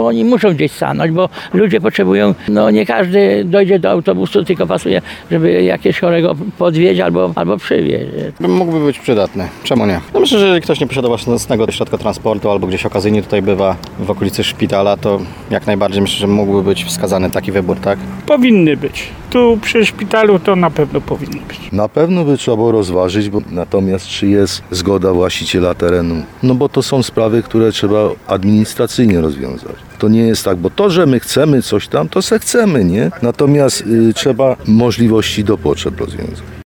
bo oni muszą gdzieś stanąć, bo ludzie potrzebują, nie każdy dojdzie do autobusu, tylko pasuje, żeby jakieś chorego podwieźć albo przywieźć. Mógłby być przydatny. Czemu nie? Myślę, że jeżeli ktoś nie posiada własnego środka transportu albo gdzieś okazyjnie tutaj bywa w okolicy szpitala, to jak najbardziej myślę, że mógłby być wskazany taki wybór, tak? Powinny być. Tu przy szpitalu to na pewno powinny być. Na pewno by trzeba było rozważyć, natomiast czy jest zgoda właściciela terenu? Bo to są sprawy, które trzeba administracyjnie rozwiązać. To nie jest tak, bo to, że my chcemy coś tam, to se chcemy, nie? Natomiast trzeba możliwości do potrzeb rozwiązać.